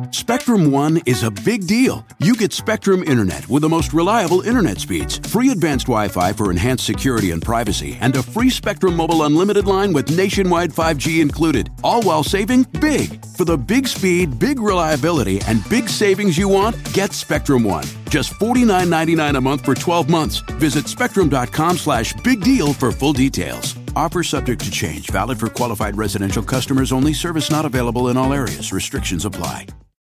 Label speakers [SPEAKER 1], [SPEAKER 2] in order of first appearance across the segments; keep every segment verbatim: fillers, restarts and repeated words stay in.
[SPEAKER 1] Spectrum One is a big deal. You get Spectrum Internet with the most reliable internet speeds, free advanced Wi-Fi for enhanced security and privacy, and a free Spectrum Mobile Unlimited line with nationwide five G included, all while saving big. For the big speed, big reliability, and big savings you want, get Spectrum One. Just forty-nine ninety-nine a month for twelve months. Visit spectrum.com slash big deal for full details. Offer subject to change. Valid for qualified residential customers only. Service not available in all areas. Restrictions apply.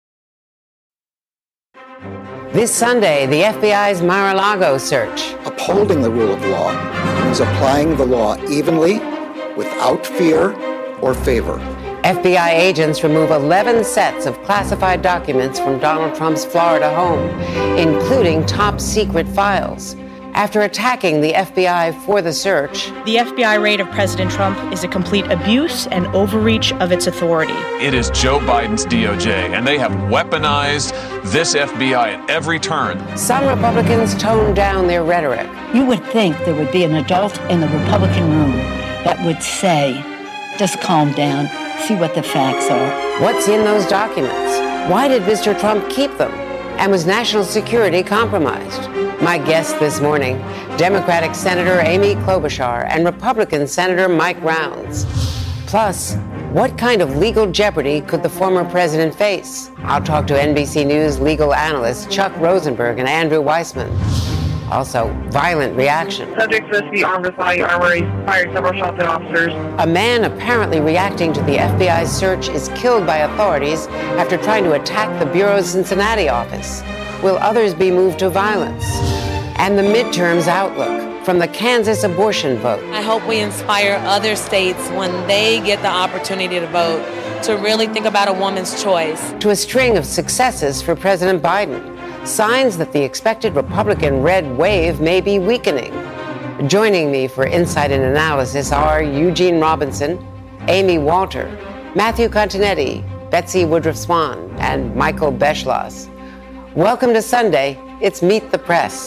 [SPEAKER 2] This Sunday, the F B I's Mar-a-Lago search.
[SPEAKER 3] Upholding the rule of law means applying the law evenly, without fear or favor.
[SPEAKER 2] F B I agents remove eleven sets of classified documents from Donald Trump's Florida home, including top-secret files. After attacking the F B I for the search,
[SPEAKER 4] the F B I raid of President Trump is a complete abuse and overreach of its authority.
[SPEAKER 5] It is Joe Biden's D O J, and they have weaponized this F B I at every turn.
[SPEAKER 2] Some Republicans toned down their rhetoric.
[SPEAKER 6] You would think there would be an adult in the Republican room that would say, just calm down, see what the facts are.
[SPEAKER 2] What's in those documents? Why did Mister Trump keep them? And was national security compromised? My guests this morning, Democratic Senator Amy Klobuchar and Republican Senator Mike Rounds. Plus, what kind of legal jeopardy could the former president face? I'll talk to N B C News legal analysts Chuck Rosenberg and Andrew Weissman. Also, violent reaction.
[SPEAKER 7] Subject supposed to be armed with body armor. He fired several shots at officers.
[SPEAKER 2] A man apparently reacting to the F B I's search is killed by authorities after trying to attack the Bureau's Cincinnati office. Will others be moved to violence? And the midterms outlook from the Kansas abortion vote.
[SPEAKER 8] I hope we inspire other states when they get the opportunity to vote to really think about a woman's choice.
[SPEAKER 2] To a string of successes for President Biden. Signs that the expected Republican red wave may be weakening. Joining me for insight and analysis are Eugene Robinson, Amy Walter, Matthew Continetti, Betsy Woodruff Swan, and Michael Beschloss. Welcome to Sunday. It's Meet the Press.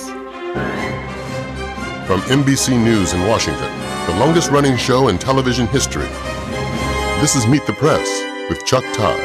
[SPEAKER 9] From N B C News in Washington, the longest-running show in television history, this is Meet the Press with Chuck Todd.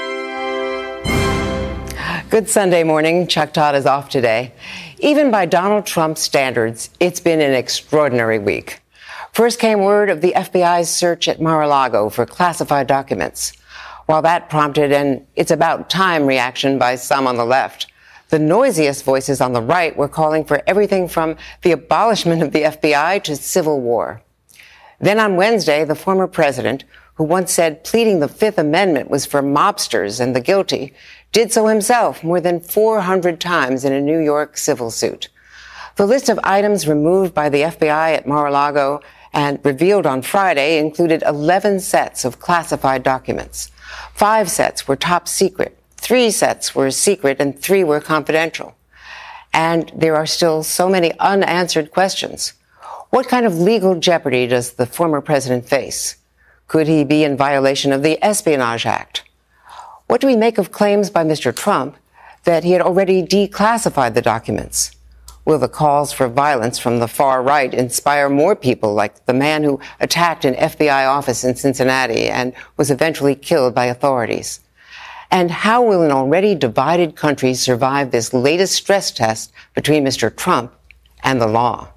[SPEAKER 2] Good Sunday morning. Chuck Todd is off today. Even by Donald Trump's standards, it's been an extraordinary week. First came word of the F B I's search at Mar-a-Lago for classified documents. While that prompted an "it's about time" reaction by some on the left, the noisiest voices on the right were calling for everything from the abolishment of the F B I to civil war. Then on Wednesday, the former president, who once said pleading the Fifth Amendment was for mobsters and the guilty, did so himself more than four hundred times in a New York civil suit. The list of items removed by the F B I at Mar-a-Lago and revealed on Friday included eleven sets of classified documents. Five sets were top secret, three sets were secret, and three were confidential. And there are still so many unanswered questions. What kind of legal jeopardy does the former president face? Could he be in violation of the Espionage Act? What do we make of claims by Mister Trump that he had already declassified the documents? Will the calls for violence from the far right inspire more people like the man who attacked an F B I office in Cincinnati and was eventually killed by authorities? And how will an already divided country survive this latest stress test between Mister Trump and the law?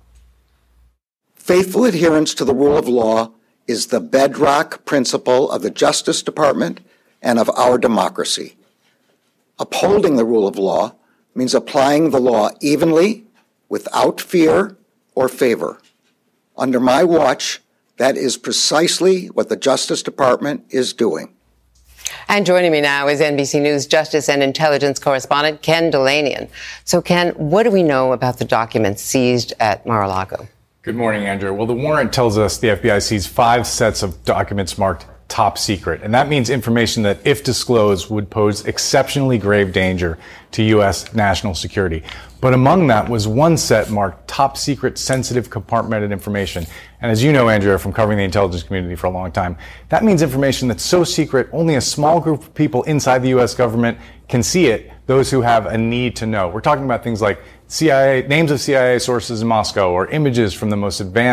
[SPEAKER 3] Faithful adherence to the rule of law is the bedrock principle of the Justice Department and of our democracy. Upholding the rule of law means applying the law evenly, without fear or favor. Under my watch, that is precisely what the Justice Department is doing.
[SPEAKER 2] And joining me now is N B C News Justice and Intelligence correspondent Ken Dilanian. So, Ken, what do we know about the documents seized at Mar-a-Lago?
[SPEAKER 10] Good morning, Andrew. Well, the warrant tells us the F B I seized five sets of documents marked top secret. And that means information that, if disclosed, would pose exceptionally grave danger to U S national security. But among that was one set marked top secret, sensitive, compartmented information. And as you know, Andrea, from covering the intelligence community for a long time, that means information that's so secret, only a small group of people inside the U S government can see it, those who have a need to know. We're talking about things like C I A, names of C I A sources in Moscow, or images from the most advanced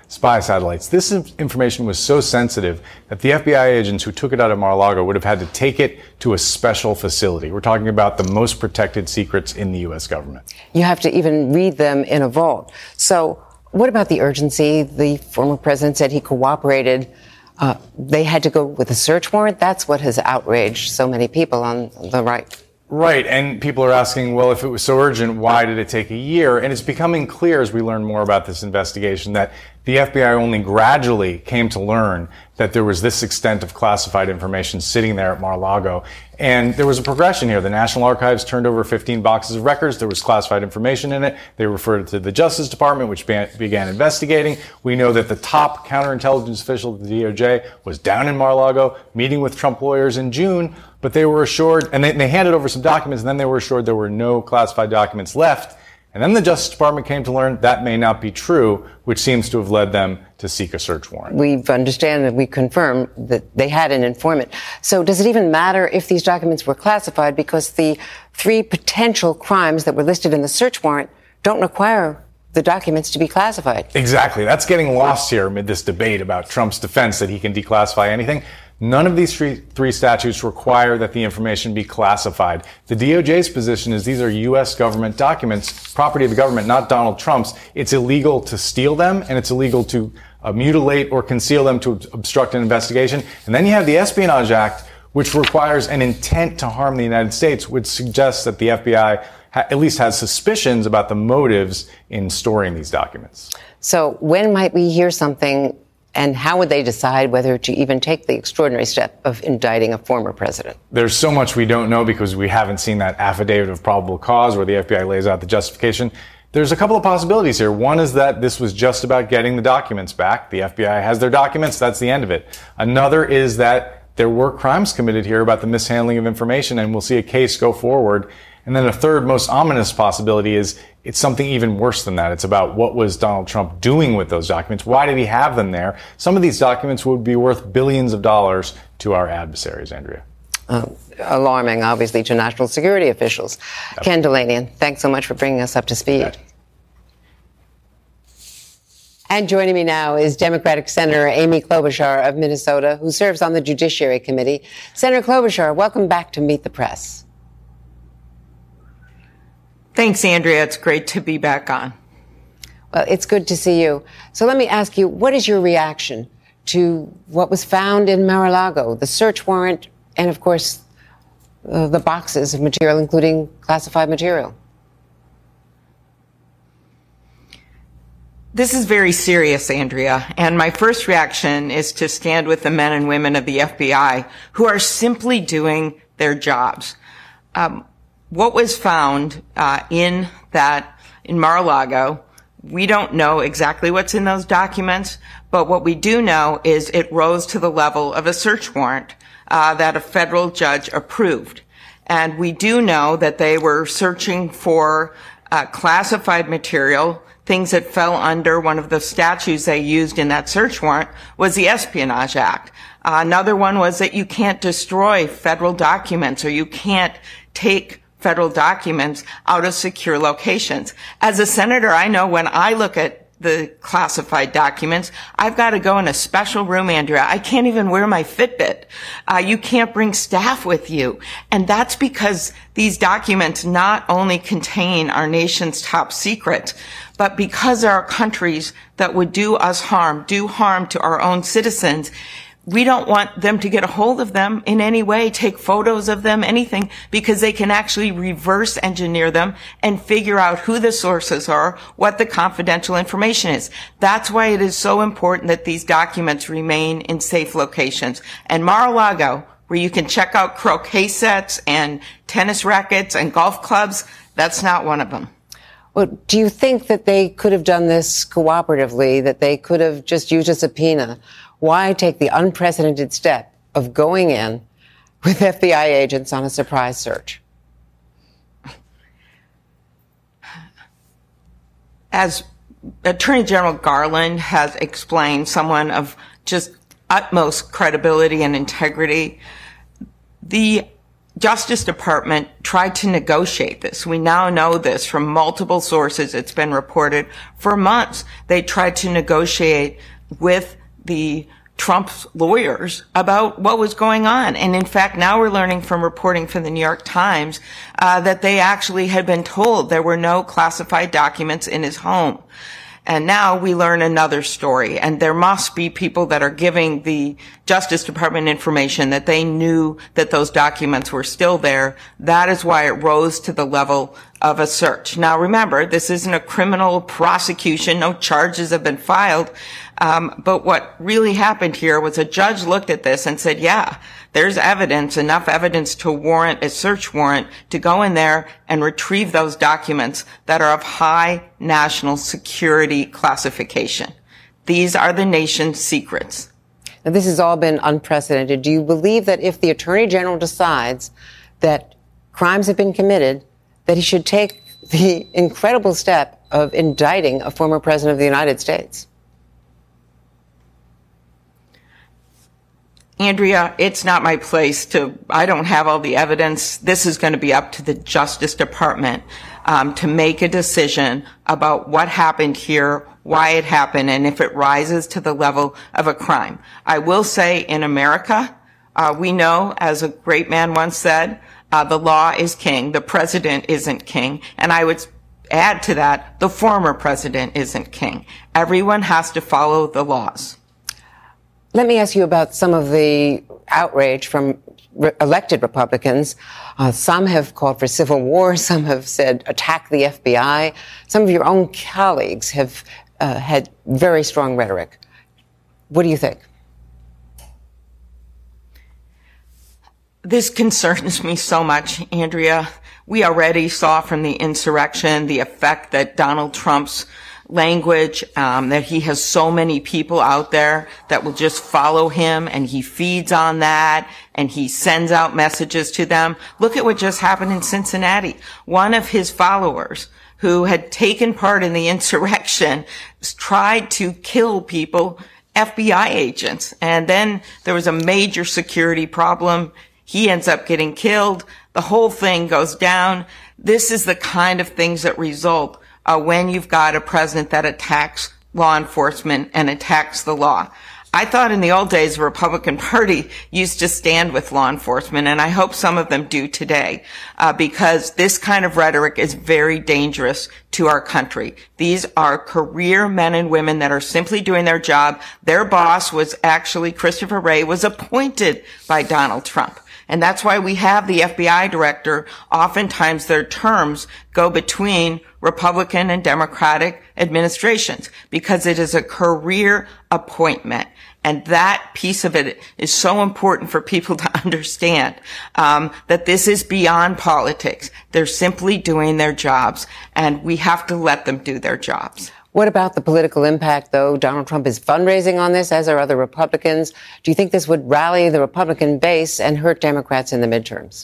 [SPEAKER 10] spy satellites. This information was so sensitive that the F B I agents who took it out of Mar-a-Lago would have had to take it to a special facility. We're talking about the most protected secrets in the U S government.
[SPEAKER 2] You have to even read them in a vault. So what about the urgency? The former president said he cooperated. Uh, they had to go with a search warrant. That's what has outraged so many people on the right.
[SPEAKER 10] Right, and people are asking, well, if it was so urgent, why did it take a year? And it's becoming clear as we learn more about this investigation that the F B I only gradually came to learn that there was this extent of classified information sitting there at Mar-a-Lago. And there was a progression here. The National Archives turned over fifteen boxes of records. There was classified information in it. They referred it to the Justice Department, which began investigating. We know that the top counterintelligence official at the D O J was down in Mar-a-Lago meeting with Trump lawyers in June, but they were assured, and they, they handed over some documents, and then they were assured there were no classified documents left. And then the Justice Department came to learn that may not be true, which seems to have led them to seek a search warrant.
[SPEAKER 2] We understand that we confirm that they had an informant. So does it even matter if these documents were classified, because the three potential crimes that were listed in the search warrant don't require the documents to be classified?
[SPEAKER 10] Exactly. That's getting lost here amid this debate about Trump's defense that he can declassify anything. None of these three, three statutes require that the information be classified. The D O J's position is these are U S government documents, property of the government, not Donald Trump's. It's illegal to steal them, and it's illegal to uh, mutilate or conceal them to obstruct an investigation. And then you have the Espionage Act, which requires an intent to harm the United States, which suggests that the F B I ha- at least has suspicions about the motives in storing these documents.
[SPEAKER 2] So when might we hear something? And how would they decide whether to even take the extraordinary step of indicting a former president?
[SPEAKER 10] There's so much we don't know because we haven't seen that affidavit of probable cause where the F B I lays out the justification. There's a couple of possibilities here. One is that this was just about getting the documents back. The F B I has their documents. That's the end of it. Another is that there were crimes committed here about the mishandling of information, and we'll see a case go forward. And then a third, most ominous possibility is it's something even worse than that. It's about what was Donald Trump doing with those documents? Why did he have them there? Some of these documents would be worth billions of dollars to our adversaries, Andrea.
[SPEAKER 2] Uh, alarming, obviously, to national security officials. Yep. Ken Dilanian, thanks so much for bringing us up to speed. Right. And joining me now is Democratic Senator Amy Klobuchar of Minnesota, who serves on the Judiciary Committee. Senator Klobuchar, welcome back to Meet the Press.
[SPEAKER 11] Thanks, Andrea. It's great to be back on.
[SPEAKER 2] Well, it's good to see you. So let me ask you, what is your reaction to what was found in Mar-a-Lago, the search warrant, and, of course, uh, the boxes of material, including classified material?
[SPEAKER 11] This is very serious, Andrea, and my first reaction is to stand with the men and women of the F B I who are simply doing their jobs. Um, What was found uh, in that in Mar-a-Lago, we don't know exactly what's in those documents, but what we do know is it rose to the level of a search warrant uh, that a federal judge approved. And we do know that they were searching for uh, classified material. Things that fell under one of the statutes they used in that search warrant was the Espionage Act. Uh, another one was that you can't destroy federal documents, or you can't take federal documents out of secure locations. As a senator, I know when I look at the classified documents, I've got to go in a special room, Andrea. I can't even wear my Fitbit. Uh, you can't bring staff with you. And that's because these documents not only contain our nation's top secret, but because there are countries that would do us harm, do harm to our own citizens, we don't want them to get a hold of them in any way, take photos of them, anything, because they can actually reverse engineer them and figure out who the sources are, what the confidential information is. That's why it is so important that these documents remain in safe locations. And Mar-a-Lago, where you can check out croquet sets and tennis rackets and golf clubs, that's not one of them.
[SPEAKER 2] Well, do you think that they could have done this cooperatively, that they could have just used a subpoena? Why take the unprecedented step of going in with F B I agents on a surprise search?
[SPEAKER 11] As Attorney General Garland has explained, someone of just utmost credibility and integrity, the Justice Department tried to negotiate this. We now know this from multiple sources. It's been reported for months. They tried to negotiate with the Trump's lawyers about what was going on. And in fact, now we're learning from reporting from the New York Times uh, that they actually had been told there were no classified documents in his home. And now we learn another story, and there must be people that are giving the Justice Department information that they knew that those documents were still there. That is why it rose to the level of a search. Now remember, this isn't a criminal prosecution. No charges have been filed. Um, but what really happened here was a judge looked at this and said, yeah, there's evidence, enough evidence to warrant a search warrant to go in there and retrieve those documents that are of high national security classification. These are the nation's secrets.
[SPEAKER 2] Now, this has all been unprecedented. Do you believe that if the Attorney General decides that crimes have been committed, that he should take the incredible step of indicting a former president of the United States?
[SPEAKER 11] Andrea, it's not my place to, I don't have all the evidence. This is going to be up to the Justice Department um, to make a decision about what happened here, why it happened, and if it rises to the level of a crime. I will say in America, uh, we know, as a great man once said, uh, the law is king, the president isn't king, and I would add to that, the former president isn't king. Everyone has to follow the laws.
[SPEAKER 2] Let me ask you about some of the outrage from re- elected Republicans. Uh, some have called for civil war. Some have said attack the F B I. Some of your own colleagues have uh, had very strong rhetoric. What do you think?
[SPEAKER 11] This concerns me so much, Andrea. We already saw from the insurrection the effect that Donald Trump's language, um, that he has so many people out there that will just follow him, and he feeds on that, and he sends out messages to them. Look at what just happened in Cincinnati. One of his followers, who had taken part in the insurrection, tried to kill people, F B I agents, and then there was a major security problem. He ends up getting killed. The whole thing goes down. This is the kind of things that result Uh, when you've got a president that attacks law enforcement and attacks the law. I thought in the old days the Republican Party used to stand with law enforcement, and I hope some of them do today, uh, because this kind of rhetoric is very dangerous to our country. These are career men and women that are simply doing their job. Their boss was actually, Christopher Wray, was appointed by Donald Trump. And that's why we have the F B I director. Oftentimes their terms go between Republican and Democratic administrations because it is a career appointment. And that piece of it is so important for people to understand, um, that this is beyond politics. They're simply doing their jobs, and we have to let them do their jobs.
[SPEAKER 2] What about the political impact, though? Donald Trump is fundraising on this, as are other Republicans. Do you think this would rally the Republican base and hurt Democrats in the midterms?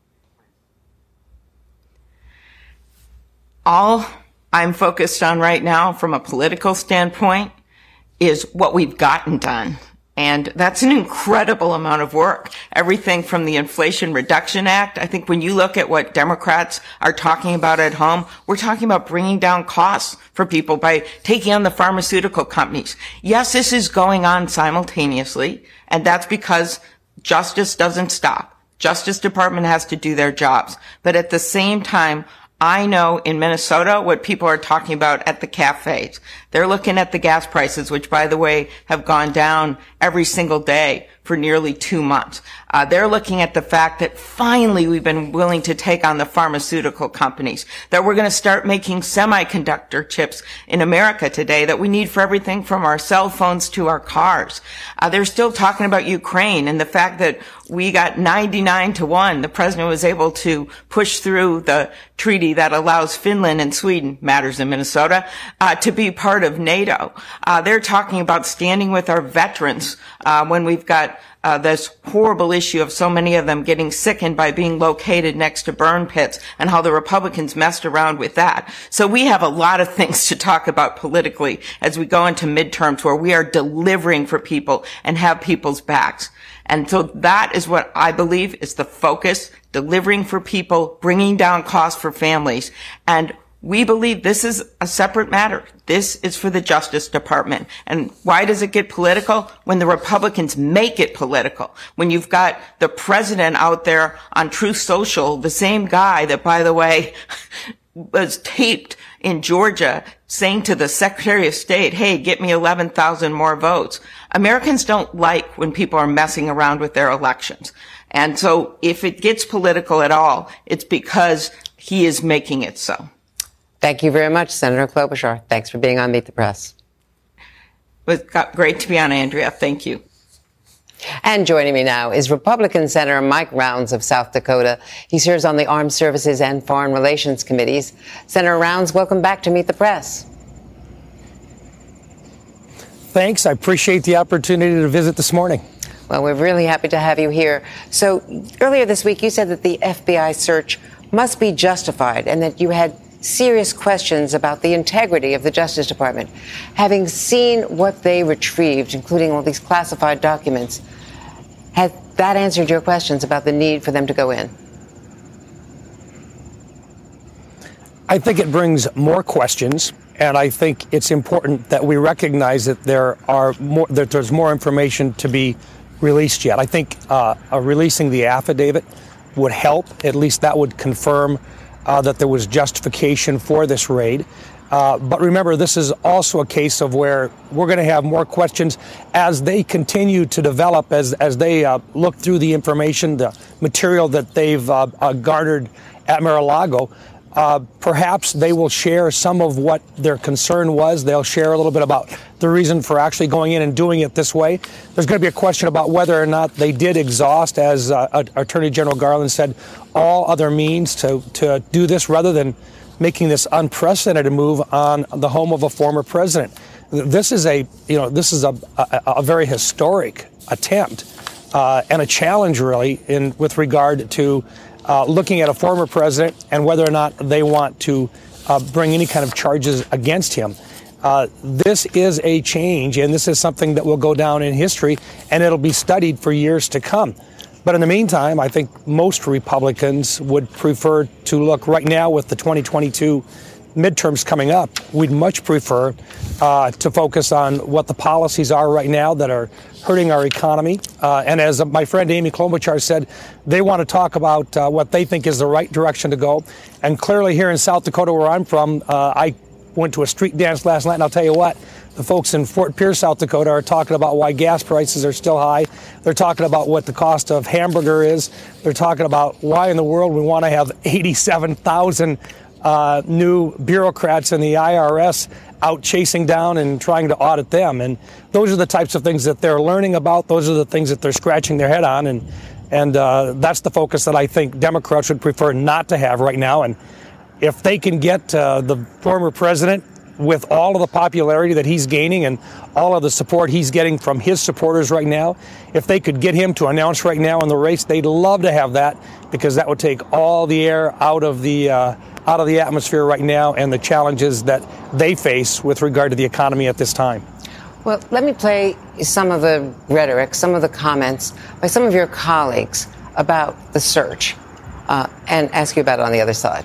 [SPEAKER 11] All I'm focused on right now from a political standpoint is what we've gotten done. And that's an incredible amount of work. Everything from the Inflation Reduction Act. I think when you look at what Democrats are talking about at home, we're talking about bringing down costs for people by taking on the pharmaceutical companies. Yes, this is going on simultaneously, and that's because justice doesn't stop. Justice Department has to do their jobs. But at the same time, I know in Minnesota what people are talking about at the cafes. They're looking at the gas prices, which, by the way, have gone down every single day for nearly two months. Uh, they're looking at the fact that finally we've been willing to take on the pharmaceutical companies, that we're going to start making semiconductor chips in America today that we need for everything from our cell phones to our cars. Uh, they're still talking about Ukraine and the fact that we got ninety-nine to one. The president was able to push through the treaty that allows Finland and Sweden, matters in Minnesota, uh, to be part of NATO. Uh, they're talking about standing with our veterans uh, when we've got Uh, this horrible issue of so many of them getting sickened by being located next to burn pits, and how the Republicans messed around with that. So we have a lot of things to talk about politically as we go into midterms, where we are delivering for people and have people's backs. And so that is what I believe is the focus, delivering for people, bringing down costs for families. And we believe this is a separate matter. This is for the Justice Department. And why does it get political? When the Republicans make it political. When you've got the president out there on Truth Social, the same guy that, by the way, was taped in Georgia saying to the Secretary of State, hey, get me eleven thousand more votes. Americans don't like when people are messing around with their elections. And so if it gets political at all, it's because he is making it so.
[SPEAKER 2] Thank you very much, Senator Klobuchar. Thanks for being on Meet the Press.
[SPEAKER 11] It was great to be on, Andrea. Thank you.
[SPEAKER 2] And joining me now is Republican Senator Mike Rounds of South Dakota. He serves on the Armed Services and Foreign Relations Committees. Senator Rounds, welcome back to Meet the Press.
[SPEAKER 12] Thanks. I appreciate the opportunity to visit this morning.
[SPEAKER 2] Well, we're really happy to have you here. So earlier this week, you said that the F B I search must be justified and that you had serious questions about the integrity of the Justice Department. Having seen what they retrieved, including all these classified documents, has that answered your questions about the need for them to go in?
[SPEAKER 12] I think it brings more questions, and I think it's important that we recognize that there are more, that there's more information to be released yet. I think uh, uh, releasing the affidavit would help. At least that would confirm Uh, that there was justification for this raid. Uh, but remember, this is also a case of where we're going to have more questions as they continue to develop, as, as they uh, look through the information, the material that they've uh, uh, garnered at Mar-a-Lago. Uh, perhaps they will share some of what their concern was. They'll share a little bit about the reason for actually going in and doing it this way. There's going to be a question about whether or not they did exhaust, as uh, Attorney General Garland said, all other means to, to do this rather than making this unprecedented move on the home of a former president. This is a, you know, this is a, a, a very historic attempt uh, and a challenge, really, in with regard to Uh, looking at a former president and whether or not they want to uh, bring any kind of charges against him. Uh, this is a change, and this is something that will go down in history, and it'll be studied for years to come. But in the meantime, I think most Republicans would prefer to look right now with the twenty twenty-two midterms coming up. We'd much prefer uh, to focus on what the policies are right now that are hurting our economy. Uh, and as my friend Amy Klobuchar said, they want to talk about uh, what they think is the right direction to go. And clearly here in South Dakota, where I'm from, uh, I went to a street dance last night, and I'll tell you what, the folks in Fort Pierce, South Dakota are talking about why gas prices are still high. They're talking about what the cost of hamburger is. They're talking about why in the world we want to have eighty-seven thousand Uh, new bureaucrats in the I R S out chasing down and trying to audit them. And those are the types of things that they're learning about. Those are the things that they're scratching their head on. And and uh, that's the focus that I think Democrats would prefer not to have right now. And if they can get uh, the former president, with all of the popularity that he's gaining and all of the support he's getting from his supporters right now, if they could get him to announce right now in the race, they'd love to have that, because that would take all the air out of the uh, out of the atmosphere right now and the challenges that they face with regard to the economy at this time.
[SPEAKER 2] Well, let me play some of the rhetoric, some of the comments by some of your colleagues about the search uh, and ask you about it on the other side.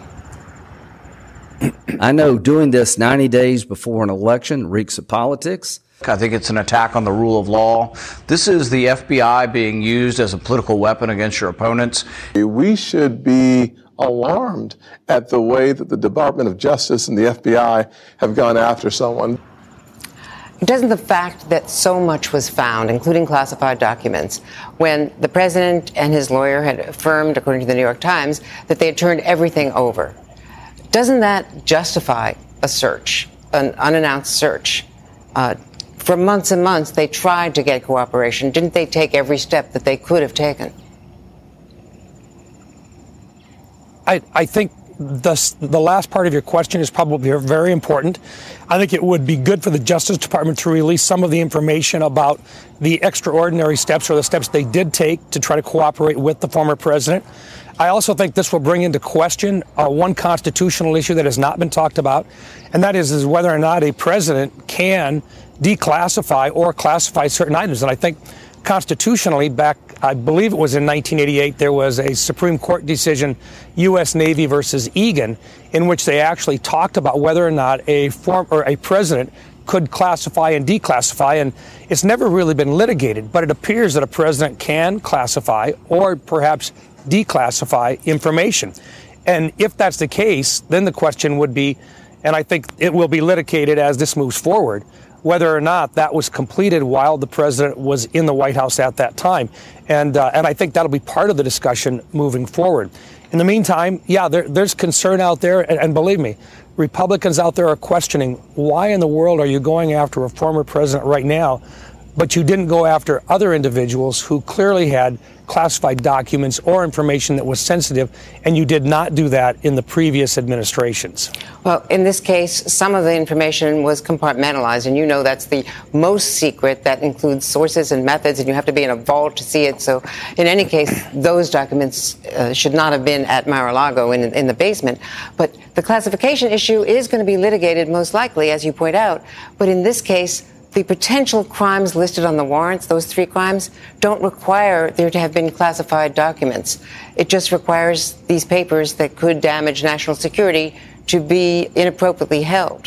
[SPEAKER 13] I know doing this ninety days before an election reeks of politics.
[SPEAKER 14] I think it's an attack on the rule of law. This is the F B I being used as a political weapon against your opponents.
[SPEAKER 15] We should be alarmed at the way that the Department of Justice and the F B I have gone after someone.
[SPEAKER 2] Doesn't the fact that so much was found, including classified documents, when the president and his lawyer had affirmed, according to the New York Times, that they had turned everything over, doesn't that justify a search, an unannounced search? Uh, for months and months, they tried to get cooperation. Didn't they take every step that they could have taken?
[SPEAKER 12] I, I think the, the last part of your question is probably very important. I think it would be good for the Justice Department to release some of the information about the extraordinary steps or the steps they did take to try to cooperate with the former president. I also think this will bring into question uh, one constitutional issue that has not been talked about, and that is, is whether or not a president can declassify or classify certain items. And I think constitutionally, back, I believe it was in nineteen eighty-eight, there was a Supreme Court decision, U S Navy versus Egan, in which they actually talked about whether or not a form or a president could classify and declassify, and it's never really been litigated, but it appears that a president can classify or perhaps declassify information. And if that's the case, then the question would be, and I think it will be litigated as this moves forward, whether or not that was completed while the president was in the White House at that time. And uh, and I think that'll be part of the discussion moving forward. In the meantime, yeah, there, there's concern out there, and, and believe me, Republicans out there are questioning, why in the world are you going after a former president right now, but you didn't go after other individuals who clearly had classified documents or information that was sensitive, and you did not do that in the previous administrations?
[SPEAKER 2] Well, in this case, some of the information was compartmentalized, and you know that's the most secret. That includes sources and methods, and you have to be in a vault to see it. So in any case, those documents uh, should not have been at Mar-a-Lago in, in the basement. But the classification issue is going to be litigated, most likely, as you point out. But in this case, the potential crimes listed on the warrants, those three crimes, don't require there to have been classified documents. It just requires these papers that could damage national security to be inappropriately held.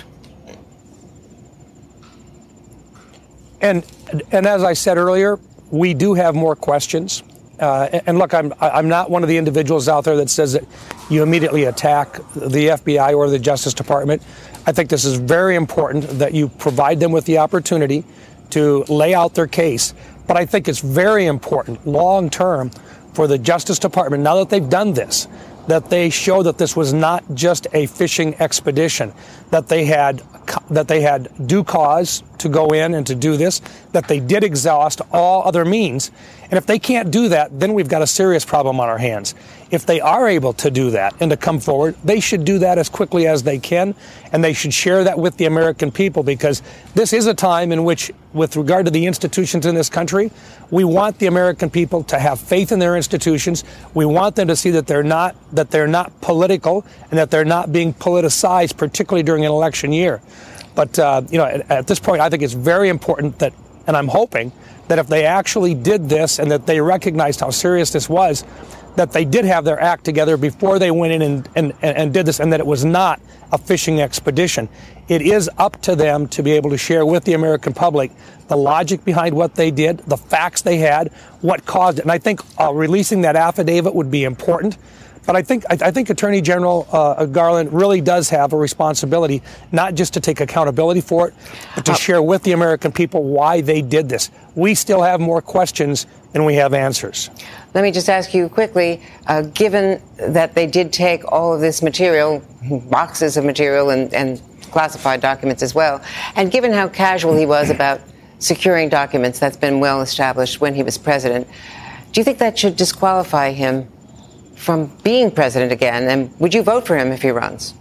[SPEAKER 12] And and as I said earlier, we do have more questions. Uh, and look, I'm I'm not one of the individuals out there that says that you immediately attack the F B I or the Justice Department. I think this is very important that you provide them with the opportunity to lay out their case. But I think it's very important long term for the Justice Department, now that they've done this, that they show that this was not just a fishing expedition, that they had that they had due cause to go in and to do this, that they did exhaust all other means. And if they can't do that, then we've got a serious problem on our hands. If they are able to do that and to come forward, they should do that as quickly as they can, and they should share that with the American people, because this is a time in which, with regard to the institutions in this country, we want the American people to have faith in their institutions. We want them to see that they're not that they're not political and that they're not being politicized, particularly during an election year. But uh, you know, at, at this point, I think it's very important that, and I'm hoping that if they actually did this and that they recognized how serious this was, that they did have their act together before they went in and, and, and did this, and that it was not a fishing expedition. It is up to them to be able to share with the American public the logic behind what they did, the facts they had, what caused it. And I think uh, releasing that affidavit would be important. But I think I, I think Attorney General uh, Garland really does have a responsibility, not just to take accountability for it, but to uh, share with the American people why they did this. We still have more questions than we have answers.
[SPEAKER 2] Let me just ask you quickly, uh, given that they did take all of this material, boxes of material and, and classified documents as well, and given how casual he was about securing documents, that's been well established when he was president, do you think that should disqualify him from being president again? And would you vote for him if he runs?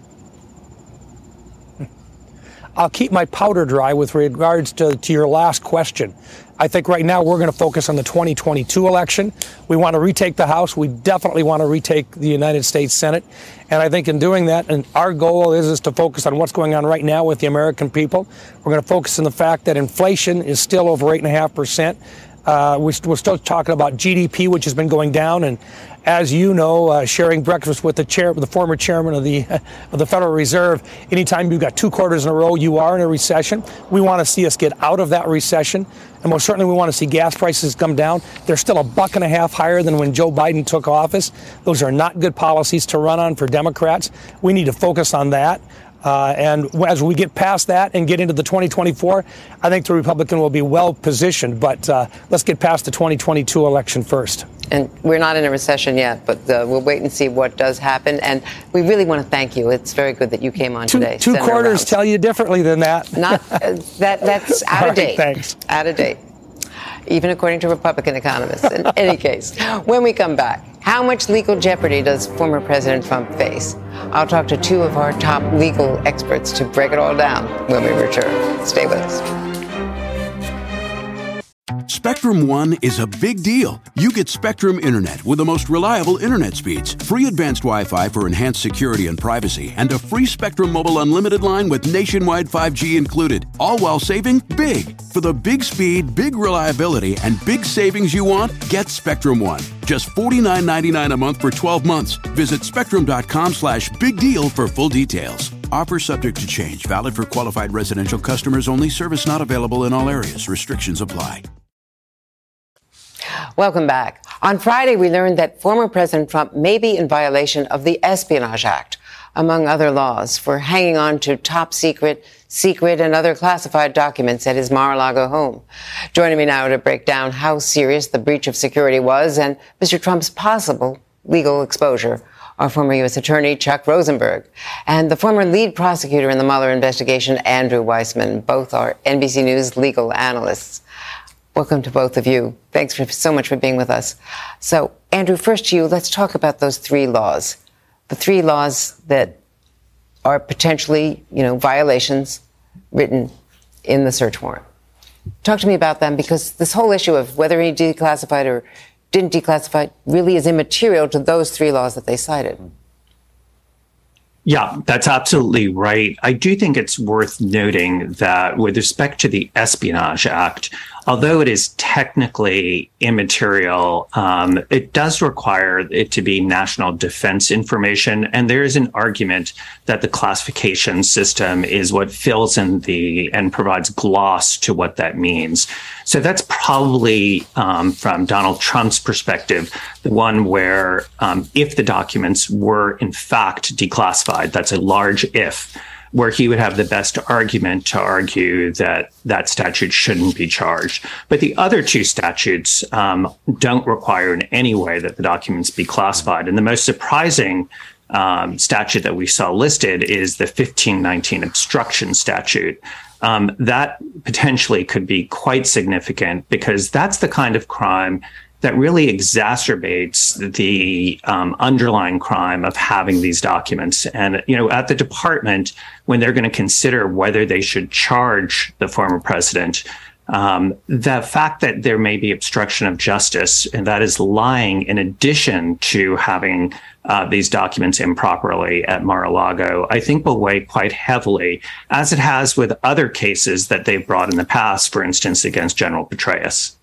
[SPEAKER 12] I'll keep my powder dry with regards to, to your last question. I think right now we're going to focus on the twenty twenty-two election. We want to retake the House. We definitely want to retake the United States Senate. And I think in doing that, and our goal is, is to focus on what's going on right now with the American people. We're going to focus on the fact that inflation is still over eight point five percent. Uh, we're, we're still talking about G D P, which has been going down. And as you know, uh, sharing breakfast with the chair, the former chairman of the uh, of the Federal Reserve, anytime you've got two quarters in a row, you are in a recession. We want to see us get out of that recession. And most certainly we want to see gas prices come down. They're still a buck and a half higher than when Joe Biden took office. Those are not good policies to run on for Democrats. We need to focus on that. Uh, and as we get past that and get into the twenty twenty-four, I think the Republican will be well positioned. But uh, let's get past the twenty twenty-two election first.
[SPEAKER 2] And we're not in a recession yet, but uh, we'll wait and see what does happen. And we really want to thank you. It's very good that you came on
[SPEAKER 12] two,
[SPEAKER 2] today.
[SPEAKER 12] Two
[SPEAKER 2] Senator
[SPEAKER 12] quarters
[SPEAKER 2] Rounds.
[SPEAKER 12] Tell you differently than that.
[SPEAKER 2] Not uh, that. That's out of date.
[SPEAKER 12] Right, thanks.
[SPEAKER 2] Out of date. Even according to Republican economists. In any case, when we come back, how much legal jeopardy does former President Trump face? I'll talk to two of our top legal experts to break it all down when we return. Stay with us.
[SPEAKER 1] Spectrum One is a big deal. You get Spectrum Internet with the most reliable internet speeds, free advanced Wi-Fi for enhanced security and privacy, and a free Spectrum Mobile Unlimited line with nationwide five G included, all while saving big. For the big speed, big reliability, and big savings you want, get Spectrum One. Just forty-nine ninety-nine a month for twelve months. Visit spectrum.com slash big deal for full details. Offer subject to change. Valid for qualified residential customers only. Service not available in all areas. Restrictions apply.
[SPEAKER 2] Welcome back. On Friday, we learned that former President Trump may be in violation of the Espionage Act, among other laws, for hanging on to top secret, secret, and other classified documents at his Mar-a-Lago home. Joining me now to break down how serious the breach of security was and Mister Trump's possible legal exposure are former U S Attorney Chuck Rosenberg and the former lead prosecutor in the Mueller investigation, Andrew Weissmann. Both are N B C News legal analysts. Welcome to both of you. Thanks for, so much for being with us. So, Andrew, first to you, let's talk about those three laws. The three laws that are potentially, you know, violations written in the search warrant. Talk to me about them, because this whole issue of whether he declassified or didn't declassify really is immaterial to those three laws that they cited.
[SPEAKER 16] Yeah, that's absolutely right. I do think it's worth noting that with respect to the Espionage Act, although it is technically immaterial, um, it does require it to be national defense information. And there is an argument that the classification system is what fills in the and provides gloss to what that means. So that's probably, um, from Donald Trump's perspective, the one where um, if the documents were in fact declassified, that's a large if, where he would have the best argument to argue that that statute shouldn't be charged. But the other two statutes um, don't require in any way that the documents be classified. And the most surprising um, statute that we saw listed is the fifteen nineteen obstruction statute. Um, that potentially could be quite significant, because that's the kind of crime that really exacerbates the um, underlying crime of having these documents. And, you know, at the department, when they're going to consider whether they should charge the former president, um, the fact that there may be obstruction of justice, and that is lying in addition to having uh, these documents improperly at Mar-a-Lago, I think will weigh quite heavily, as it has with other cases that they've brought in the past, for instance, against General Petraeus.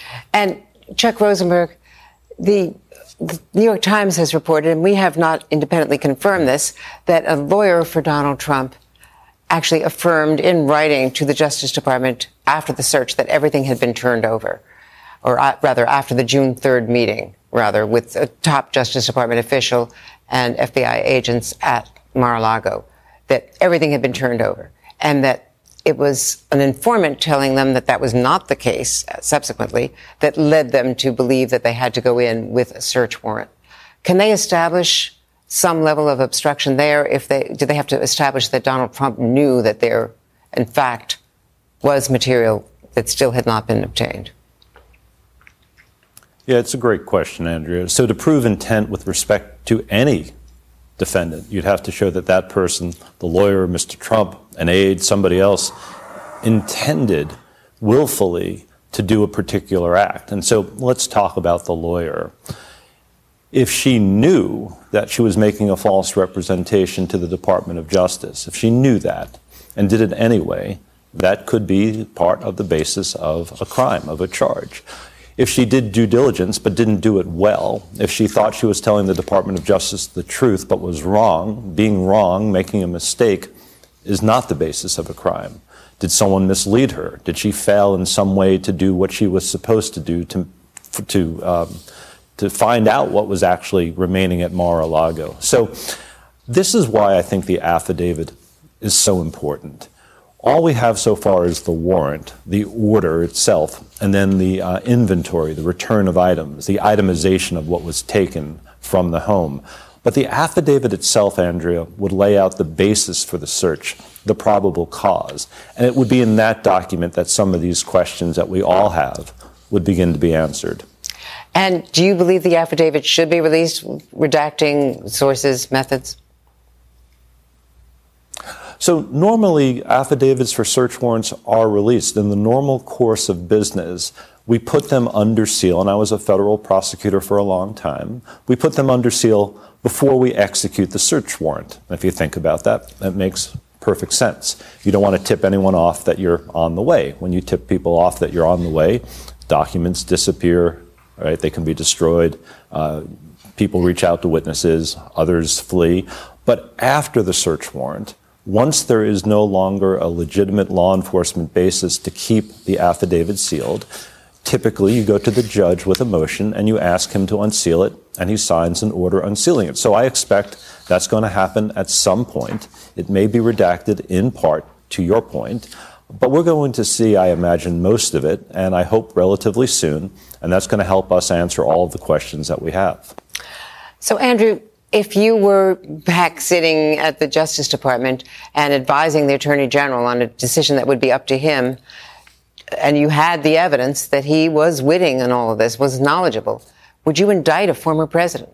[SPEAKER 2] And Chuck Rosenberg, the, the New York Times has reported, and we have not independently confirmed this, that a lawyer for Donald Trump actually affirmed in writing to the Justice Department after the search that everything had been turned over, or uh, rather after the June third meeting, rather, with a top Justice Department official and F B I agents at Mar-a-Lago, that everything had been turned over, and that it was an informant telling them that that was not the case subsequently that led them to believe that they had to go in with a search warrant. Can they establish some level of obstruction there? If they, do they have to establish that Donald Trump knew that there, in fact, was material that still had not been obtained?
[SPEAKER 17] Yeah, it's a great question, Andrea. So to prove intent with respect to any defendant, you'd have to show that that person, the lawyer, Mister Trump, an aide, somebody else, intended willfully to do a particular act. And so let's talk about the lawyer. If she knew that she was making a false representation to the Department of Justice, if she knew that and did it anyway, that could be part of the basis of a crime, of a charge. If she did due diligence but didn't do it well, if she thought she was telling the Department of Justice the truth but was wrong, being wrong, making a mistake, is not the basis of a crime. Did someone mislead her? Did she fail in some way to do what she was supposed to do to to um, to find out what was actually remaining at Mar-a-Lago? So this is why I think the affidavit is so important. All we have so far is the warrant, the order itself, and then the uh, inventory, the return of items, the itemization of what was taken from the home. But the affidavit itself, Andrea, would lay out the basis for the search, the probable cause. And it would be in that document that some of these questions that we all have would begin to be answered.
[SPEAKER 2] And do you believe the affidavit should be released, redacting sources, methods?
[SPEAKER 17] So normally affidavits for search warrants are released in the normal course of business. We put them under seal, and I was a federal prosecutor for a long time. We put them under seal before we execute the search warrant. If you think about that, that makes perfect sense. You don't want to tip anyone off that you're on the way. When you tip people off that you're on the way, documents disappear, right? They can be destroyed. Uh, people reach out to witnesses, others flee. But after the search warrant, once there is no longer a legitimate law enforcement basis to keep the affidavit sealed, typically you go to the judge with a motion and you ask him to unseal it, and he signs an order unsealing it. So I expect that's going to happen at some point. It may be redacted in part, to your point, but we're going to see, I imagine, most of it, and I hope relatively soon, and that's going to help us answer all of the questions that we have.
[SPEAKER 2] So, Andrew, if you were back sitting at the Justice Department and advising the Attorney General on a decision that would be up to him, and you had the evidence that he was witting in all of this, was knowledgeable, would you indict a former president?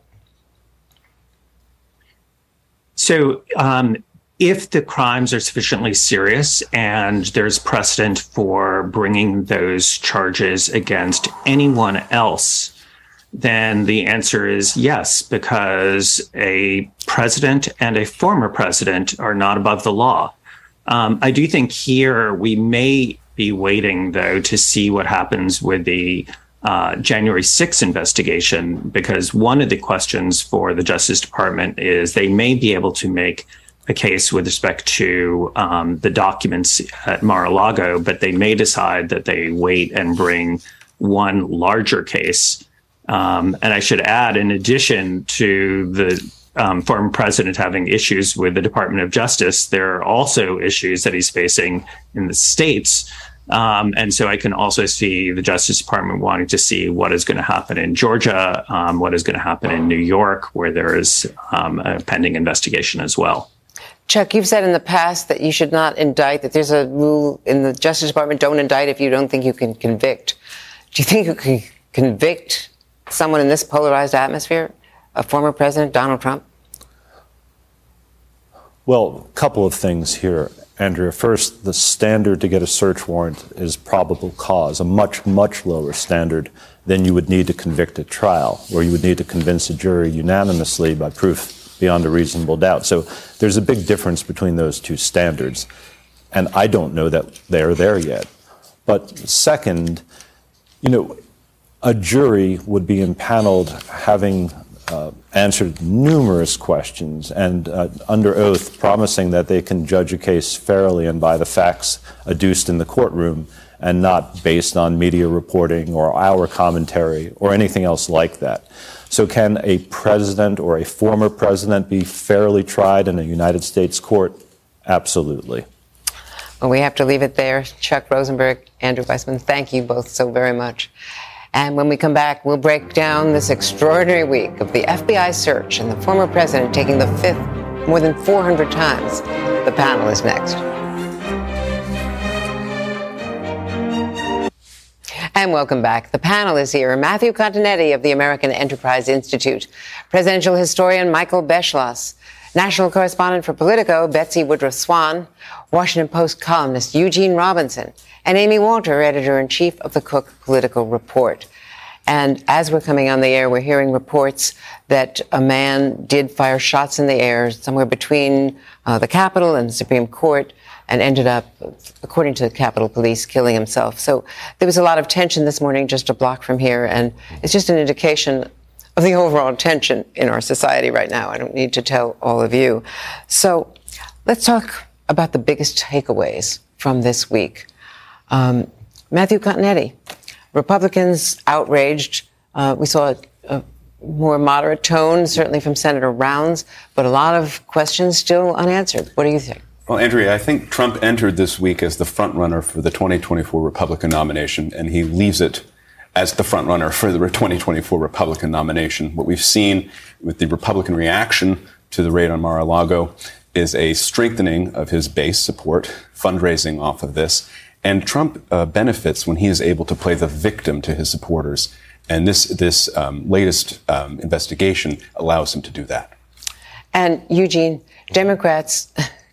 [SPEAKER 16] So um, if the crimes are sufficiently serious and there's precedent for bringing those charges against anyone else, then the answer is yes, because a president and a former president are not above the law. Um, I do think here we may be waiting, though, to see what happens with the uh, January sixth investigation, because one of the questions for the Justice Department is they may be able to make a case with respect to um, the documents at Mar-a-Lago, but they may decide that they wait and bring one larger case. Um, and I should add, in addition to the um, former president having issues with the Department of Justice, there are also issues that he's facing in the states. Um, and so I can also see the Justice Department wanting to see what is going to happen in Georgia, um, what is going to happen in New York, where there is um, a pending investigation as well.
[SPEAKER 2] Chuck, you've said in the past that you should not indict, that there's a rule in the Justice Department, don't indict if you don't think you can convict. Do you think you can convict someone in this polarized atmosphere, a former president, Donald Trump?
[SPEAKER 17] Well, a couple of things here, Andrea. First, the standard to get a search warrant is probable cause, a much, much lower standard than you would need to convict at trial, where you would need to convince a jury unanimously by proof beyond a reasonable doubt. So there's a big difference between those two standards, and I don't know that they're there yet. But second, you know, a jury would be impaneled having uh, answered numerous questions and uh, under oath promising that they can judge a case fairly and by the facts adduced in the courtroom and not based on media reporting or our commentary or anything else like that. So can a president or a former president be fairly tried in a United States court? Absolutely.
[SPEAKER 2] Well, we have to leave it there. Chuck Rosenberg, Andrew Weissmann, thank you both so very much. And when we come back, we'll break down this extraordinary week of the F B I search and the former president taking the fifth more than four hundred times. The panel is next. And welcome back. The panel is here. Matthew Continetti of the American Enterprise Institute, presidential historian Michael Beschloss, national correspondent for Politico Betsy Woodruff Swan, Washington Post columnist Eugene Robinson, and Amy Walter, editor-in-chief of the Cook Political Report. And as we're coming on the air, we're hearing reports that a man did fire shots in the air somewhere between uh, the Capitol and the Supreme Court and ended up, according to the Capitol Police, killing himself. So there was a lot of tension this morning just a block from here, and it's just an indication of the overall tension in our society right now. I don't need to tell all of you. So let's talk about the biggest takeaways from this week. Um, Matthew Continetti, Republicans outraged. Uh, we saw a, a more moderate tone, certainly from Senator Rounds, but a lot of questions still unanswered. What do you think?
[SPEAKER 18] Well, Andrea, I think Trump entered this week as the front runner for the twenty twenty-four Republican nomination, and he leaves it as the front runner for the twenty twenty-four Republican nomination. What we've seen with the Republican reaction to the raid on Mar-a-Lago is a strengthening of his base support, fundraising off of this. And Trump uh, benefits when he is able to play the victim to his supporters. And this this um, latest um, investigation allows him to do that.
[SPEAKER 2] And Eugene, Democrats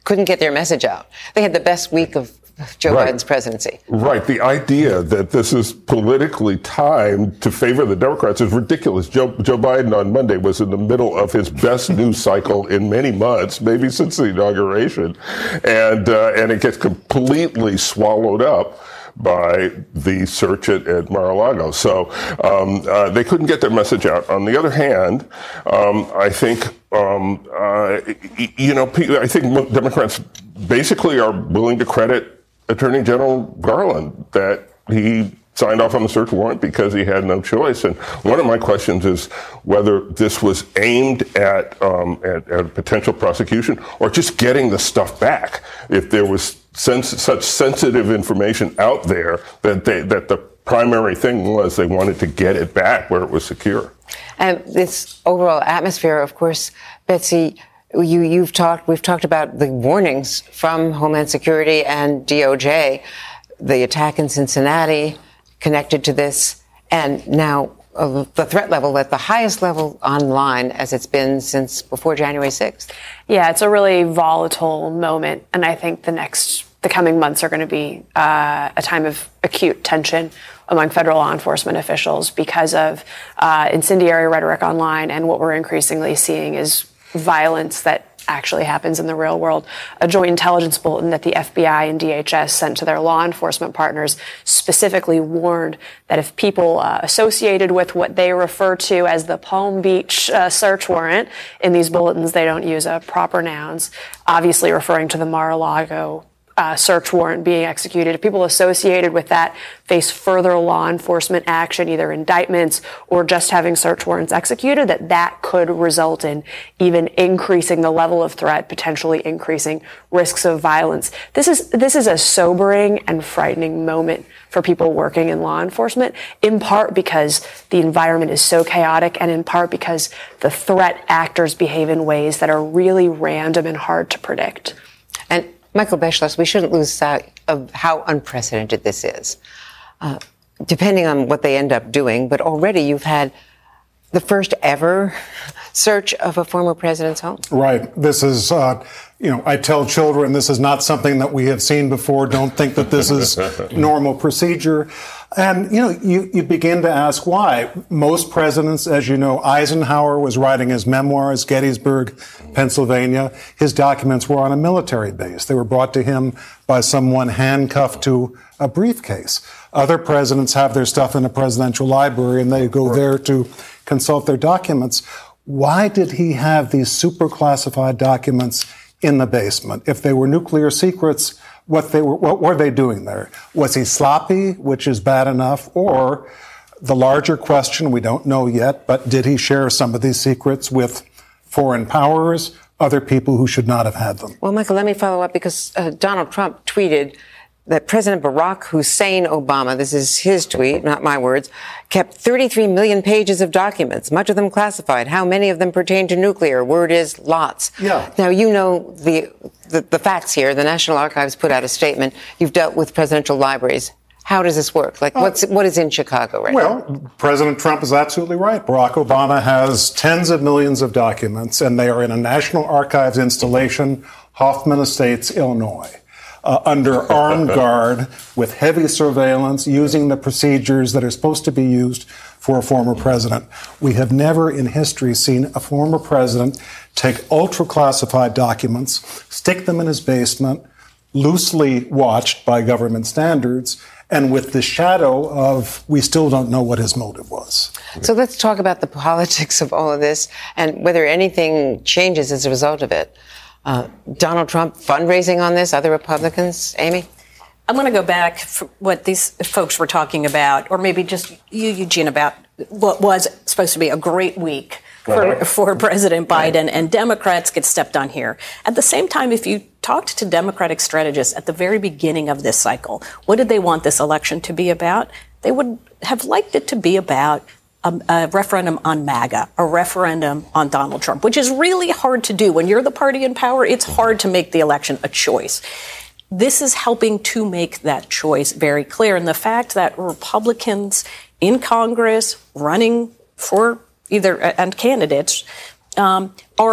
[SPEAKER 2] couldn't get their message out. They had the best week of Joe right. Biden's presidency.
[SPEAKER 19] Right. The idea that this is politically timed to favor the Democrats is ridiculous. Joe, Joe Biden on Monday was in the middle of his best news cycle in many months, maybe since the inauguration, and uh, and it gets completely swallowed up by the search at, at Mar-a-Lago. So um, uh, they couldn't get their message out. On the other hand, um, I think, um, uh, you know, I think Democrats basically are willing to credit Attorney General Garland that he signed off on the search warrant because he had no choice. And one of my questions is whether this was aimed at, um, at, at potential prosecution or just getting the stuff back. If there was sens- such sensitive information out there that they, that the primary thing was they wanted to get it back where it was secure.
[SPEAKER 2] And this overall atmosphere, of course, Betsy, You, you've talked, we've talked about the warnings from Homeland Security and D O J, the attack in Cincinnati connected to this, and now uh, the threat level at the highest level online as it's been since before January sixth.
[SPEAKER 20] Yeah, it's a really volatile moment, and I think the next, the coming months are going to be uh, a time of acute tension among federal law enforcement officials because of uh, incendiary rhetoric online, and what we're increasingly seeing is violence that actually happens in the real world. A joint intelligence bulletin that the F B I and D H S sent to their law enforcement partners specifically warned that if people uh, associated with what they refer to as the Palm Beach uh, search warrant, in these bulletins they don't use uh, proper nouns, obviously referring to the Mar-a-Lago Uh, search warrant being executed. If people associated with that face further law enforcement action, either indictments or just having search warrants executed, that that could result in even increasing the level of threat, potentially increasing risks of violence. This is this is a sobering and frightening moment for people working in law enforcement, in part because the environment is so chaotic, and in part because the threat actors behave in ways that are really random and hard to predict.
[SPEAKER 2] And Michael Beschloss, we shouldn't lose sight of how unprecedented this is, uh, depending on what they end up doing. But already you've had the first ever search of a former president's home.
[SPEAKER 21] Right. This is, uh, you know, I tell children this is not something that we have seen before. Don't think that this is normal procedure. And, you know, you, you begin to ask why. Most presidents, as you know, Eisenhower was writing his memoirs, Gettysburg, Pennsylvania. His documents were on a military base. They were brought to him by someone handcuffed to a briefcase. Other presidents have their stuff in a presidential library, and they go there to consult their documents. Why did he have these super classified documents in the basement? If they were nuclear secrets, what they were, what were they doing there? Was he sloppy, which is bad enough? Or the larger question, we don't know yet, but did he share some of these secrets with foreign powers, other people who should not have had them?
[SPEAKER 2] Well, Michael, let me follow up because uh, Donald Trump tweeted that President Barack Hussein Obama, this is his tweet, not my words, kept thirty-three million pages of documents, much of them classified. How many of them pertain to nuclear? Word is lots.
[SPEAKER 21] Yeah.
[SPEAKER 2] Now, you know the, the, the facts here. The National Archives put out a statement. You've dealt with presidential libraries. How does this work? Like, what's, uh, what is in Chicago right
[SPEAKER 21] well,
[SPEAKER 2] now?
[SPEAKER 21] Well, President Trump is absolutely right. Barack Obama has tens of millions of documents, and they are in a National Archives installation, Hoffman Estates, Illinois. Uh, under armed guard with heavy surveillance, using the procedures that are supposed to be used for a former president. We have never in history seen a former president take ultra-classified documents, stick them in his basement, loosely watched by government standards, and with the shadow of we still don't know what his motive was.
[SPEAKER 2] So let's talk about the politics of all of this and whether anything changes as a result of it. Uh, Donald Trump fundraising on this, other Republicans? Amy?
[SPEAKER 22] I'm going to go back for what these folks were talking about, or maybe just you, Eugene, about what was supposed to be a great week for, right. for President Biden, and Democrats get stepped on here. At the same time, if you talked to Democratic strategists at the very beginning of this cycle, what did they want this election to be about? They would have liked it to be about A, a referendum on MAGA, a referendum on Donald Trump, which is really hard to do. When you're the party in power, it's hard to make the election a choice. This is helping to make that choice very clear. And the fact that Republicans in Congress running for either, and candidates, um, are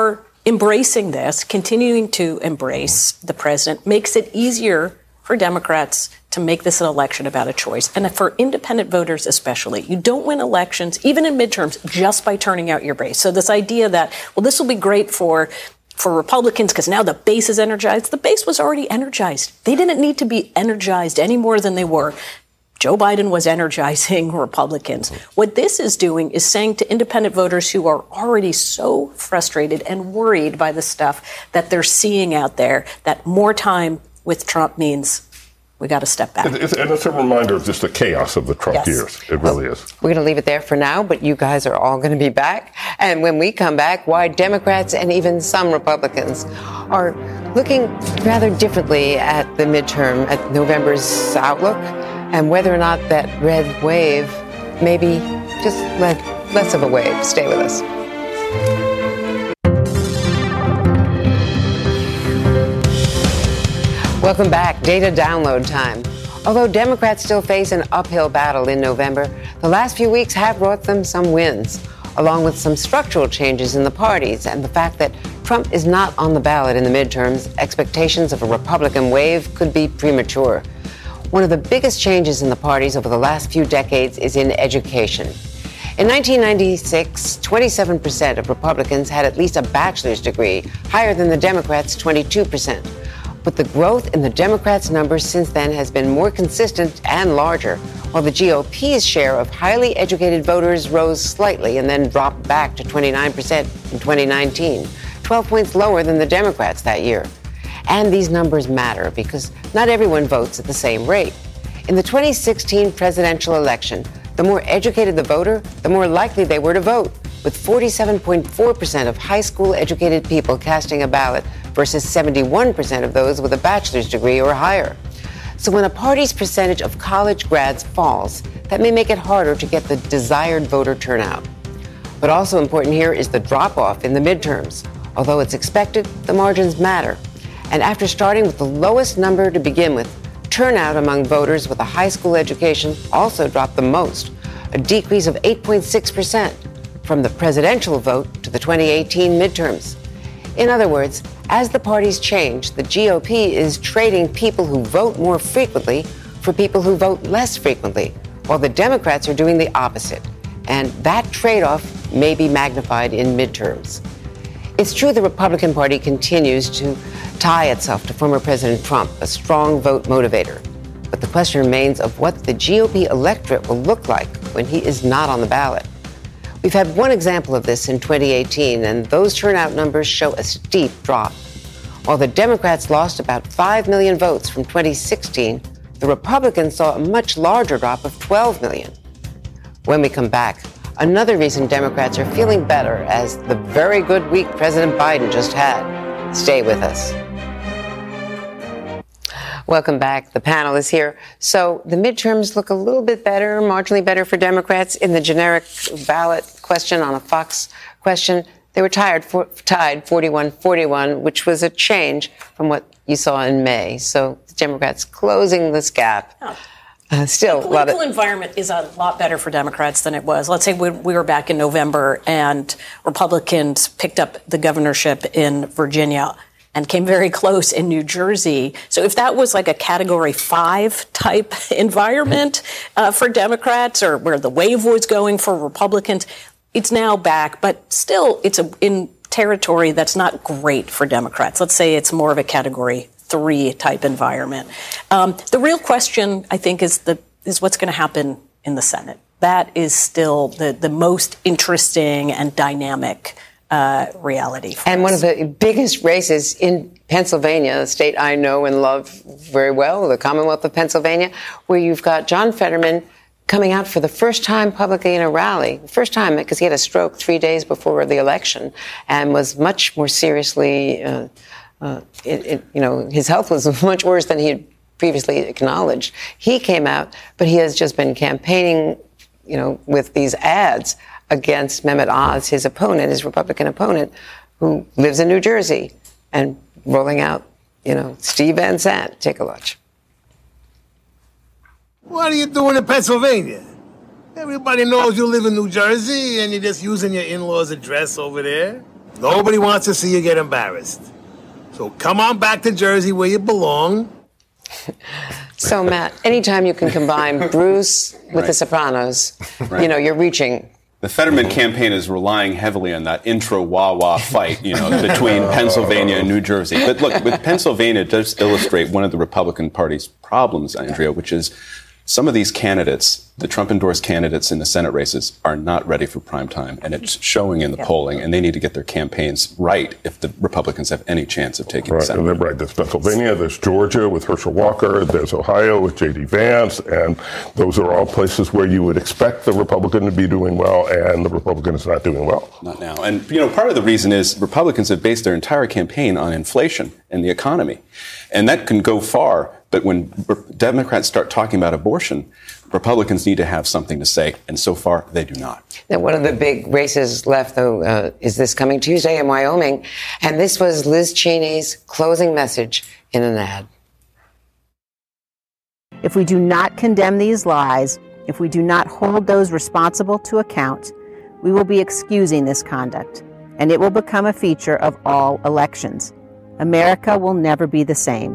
[SPEAKER 22] embracing this, continuing to embrace the president, makes it easier for Democrats to make this an election about a choice. And for independent voters especially, you don't win elections, even in midterms, just by turning out your base. So this idea that, well, this will be great for for Republicans because now the base is energized. The base was already energized. They didn't need to be energized any more than they were. Joe Biden was energizing Republicans. What this is doing is saying to independent voters who are already so frustrated and worried by the stuff that they're seeing out there, that more time with Trump means we got to step back.
[SPEAKER 19] And it's, and it's a reminder of just the chaos of the Trump
[SPEAKER 22] Yes.
[SPEAKER 19] years. It really
[SPEAKER 2] Well,
[SPEAKER 19] is.
[SPEAKER 2] We're going to leave it there for now, but you guys are all going to be back. And when we come back, why Democrats and even some Republicans are looking rather differently at the midterm, at November's outlook, and whether or not that red wave may be just le- less of a wave. Stay with us. Welcome back. Data download time. Although Democrats still face an uphill battle in November, the last few weeks have brought them some wins, along with some structural changes in the parties and the fact that Trump is not on the ballot in the midterms. Expectations of a Republican wave could be premature. One of the biggest changes in the parties over the last few decades is in education. In nineteen ninety-six, twenty-seven percent of Republicans had at least a bachelor's degree, higher than the Democrats' twenty-two percent. But the growth in the Democrats' numbers since then has been more consistent and larger, while the G O P's share of highly educated voters rose slightly and then dropped back to twenty-nine percent in twenty nineteen, twelve points lower than the Democrats that year. And these numbers matter because not everyone votes at the same rate. In the twenty sixteen presidential election, the more educated the voter, the more likely they were to vote, with forty-seven point four percent of high school educated people casting a ballot versus seventy-one percent of those with a bachelor's degree or higher. So when a party's percentage of college grads falls, that may make it harder to get the desired voter turnout. But also important here is the drop-off in the midterms. Although it's expected, the margins matter. And after starting with the lowest number to begin with, turnout among voters with a high school education also dropped the most, a decrease of eight point six percent from the presidential vote to the twenty eighteen midterms. In other words, as the parties change, the G O P is trading people who vote more frequently for people who vote less frequently, while the Democrats are doing the opposite. And that trade-off may be magnified in midterms. It's true the Republican Party continues to tie itself to former President Trump, a strong vote motivator. But the question remains of what the G O P electorate will look like when he is not on the ballot. We've had one example of this in twenty eighteen, and those turnout numbers show a steep drop. While the Democrats lost about five million votes from twenty sixteen, the Republicans saw a much larger drop of twelve million. When we come back, another reason Democrats are feeling better as the very good week President Biden just had. Stay with us. Welcome back. The panel is here. So the midterms look a little bit better, marginally better for Democrats. In the generic ballot question on a Fox question, they were tied, for, tied forty-one forty-one, which was a change from what you saw in May. So the Democrats closing this gap.
[SPEAKER 22] Oh.
[SPEAKER 2] Uh, still,
[SPEAKER 22] the
[SPEAKER 2] a lot
[SPEAKER 22] political
[SPEAKER 2] of
[SPEAKER 22] environment is a lot better for Democrats than it was. Let's say we, we were back in November and Republicans picked up the governorship in Virginia and came very close in New Jersey. So if that was like a category five type environment uh, for Democrats, or where the wave was going for Republicans, it's now back, but still it's a, in territory that's not great for Democrats. Let's say it's more of a category three type environment. Um, the real question, I think, is the is what's going to happen in the Senate. That is still the, the most interesting and dynamic Uh, reality.
[SPEAKER 2] And
[SPEAKER 22] us.
[SPEAKER 2] one of the biggest races in Pennsylvania, a state I know and love very well, the Commonwealth of Pennsylvania, where you've got John Fetterman coming out for the first time publicly in a rally, first time because he had a stroke three days before the election and was much more seriously, uh, uh, it, it, you know, his health was much worse than he had previously acknowledged. He came out, but he has just been campaigning, you know, with these ads against Mehmet Oz, his opponent, his Republican opponent, who lives in New Jersey, and rolling out, you know, Steve Van Sant. Take a watch.
[SPEAKER 4] What are you doing in Pennsylvania? Everybody knows you live in New Jersey and you're just using your in-laws' address over there. Nobody wants to see you get embarrassed. So come on back to Jersey where you belong.
[SPEAKER 2] So, Matt, anytime you can combine Bruce with
[SPEAKER 18] Right.
[SPEAKER 2] The Sopranos,
[SPEAKER 18] Right.
[SPEAKER 2] you know, you're reaching.
[SPEAKER 18] The Fetterman campaign is relying heavily on that intro-wah-wah fight, you know, between Pennsylvania and New Jersey. But look, with Pennsylvania, it does illustrate one of the Republican Party's problems, Andrea, which is some of these candidates, the Trump-endorsed candidates in the Senate races, are not ready for prime time, and it's showing in the yep. polling, and they need to get their campaigns right if the Republicans have any chance of taking
[SPEAKER 19] right,
[SPEAKER 18] the Senate.
[SPEAKER 19] And right, there's Pennsylvania, there's Georgia with Herschel Walker, there's Ohio with J D Vance, and those are all places where you would expect the Republican to be doing well, and the Republican is not doing well.
[SPEAKER 18] Not now. And, you know, part of the reason is Republicans have based their entire campaign on inflation and the economy, and that can go far. But when Democrats start talking about abortion, Republicans need to have something to say, and so far they do not.
[SPEAKER 2] Now, one of the big races left, though, uh, is this coming Tuesday in Wyoming, and this was Liz Cheney's closing message in an ad.
[SPEAKER 5] If we do not condemn these lies, if we do not hold those responsible to account, we will be excusing this conduct, and it will become a feature of all elections. America will never be the same.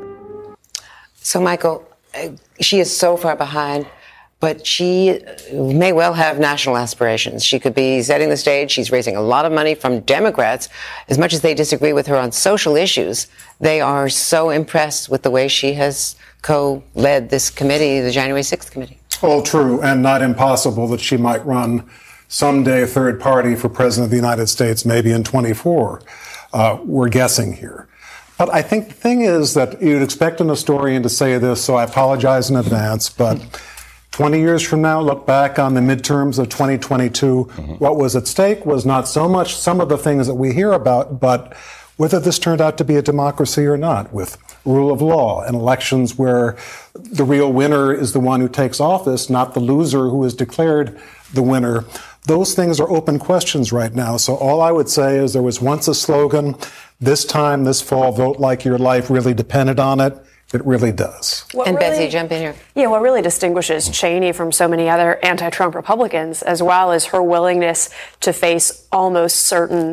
[SPEAKER 2] So, Michael, she is so far behind, but she may well have national aspirations. She could be setting the stage. She's raising a lot of money from Democrats. As much as they disagree with her on social issues, they are so impressed with the way she has co-led this committee, the January sixth committee.
[SPEAKER 21] All true, and not impossible that she might run someday third party for president of the United States, maybe in twenty-four. Uh, we're guessing here. But I think the thing is that you'd expect an historian to say this, so I apologize in advance, but twenty years from now, look back on the midterms of twenty twenty-two. Mm-hmm. What was at stake was not so much some of the things that we hear about, but whether this turned out to be a democracy or not, with rule of law and elections where the real winner is the one who takes office, not the loser who is declared the winner. Those things are open questions right now. So all I would say is there was once a slogan, this time, this fall, vote like your life really depended on it. It really does.
[SPEAKER 20] What
[SPEAKER 2] and
[SPEAKER 20] really,
[SPEAKER 2] Betsy, jump in here.
[SPEAKER 20] Yeah, what really distinguishes Cheney from so many other anti-Trump Republicans, as well as her willingness to face almost certain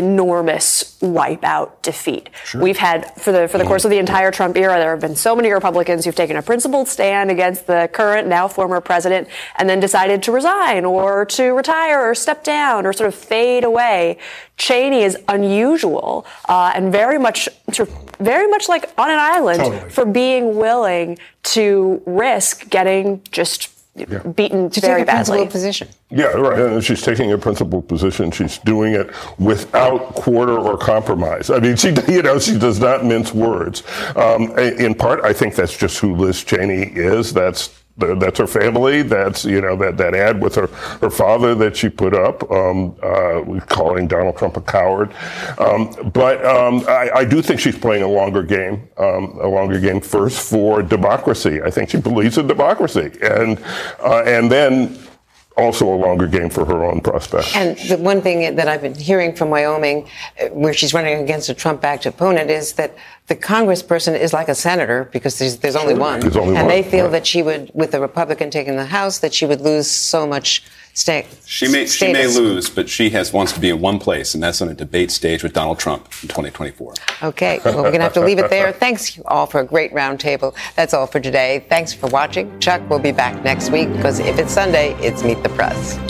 [SPEAKER 20] enormous wipeout defeat. Sure. We've had, for the for the course of the entire Trump era, there have been so many Republicans who've taken a principled stand against the current, now former president, and then decided to resign or to retire or step down or sort of fade away. Cheney is unusual uh, and very much, sort of, very much like on an island
[SPEAKER 21] Totally.
[SPEAKER 20] for being willing to risk getting just
[SPEAKER 21] Yeah.
[SPEAKER 20] beaten
[SPEAKER 2] To
[SPEAKER 20] very
[SPEAKER 2] take a principled
[SPEAKER 20] badly.
[SPEAKER 2] position.
[SPEAKER 19] Yeah, right. And she's taking a principled position. She's doing it without quarter or compromise. I mean, she, you know, she does not mince words. Um, in part, I think that's just who Liz Cheney is. That's that's her family. That's, you know, that, that ad with her, her father that she put up, um, uh, calling Donald Trump a coward. Um, but um, I, I do think she's playing a longer game, um, a longer game first for democracy. I think she believes in democracy. And, uh, and then also a longer game for her own prospects.
[SPEAKER 2] And the one thing that I've been hearing from Wyoming, uh, where she's running against a Trump-backed opponent, is that the congressperson is like a senator because there's, there's only
[SPEAKER 19] Sure.
[SPEAKER 2] one.
[SPEAKER 19] There's only
[SPEAKER 2] and
[SPEAKER 19] one,
[SPEAKER 2] they feel
[SPEAKER 19] right.
[SPEAKER 2] that she would, with the Republican taking the House, that she would lose so much sta-
[SPEAKER 18] She may,
[SPEAKER 2] status.
[SPEAKER 18] she may lose, but she has wants to be in one place, and that's on a debate stage with Donald Trump in twenty twenty-four.
[SPEAKER 2] Okay, well, we're going to have to leave it there. Thanks you all for a great roundtable. That's all for today. Thanks for watching. Chuck will be back next week because if it's Sunday, it's Meet the Press.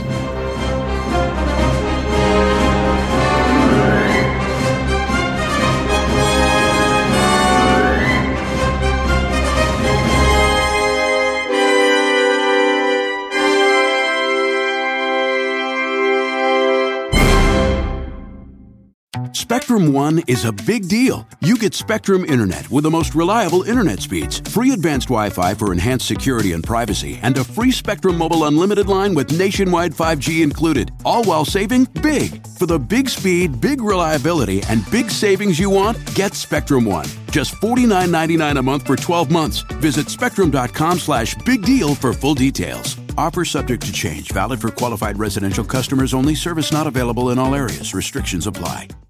[SPEAKER 1] Spectrum One is a big deal. You get Spectrum Internet with the most reliable internet speeds, free advanced Wi-Fi for enhanced security and privacy, and a free Spectrum Mobile Unlimited line with nationwide five G included, all while saving big. For the big speed, big reliability, and big savings you want, get Spectrum One. Just forty-nine ninety-nine a month for twelve months. Visit spectrum.com slash big deal for full details. Offer subject to change. Valid for qualified residential customers only. Service not available in all areas. Restrictions apply.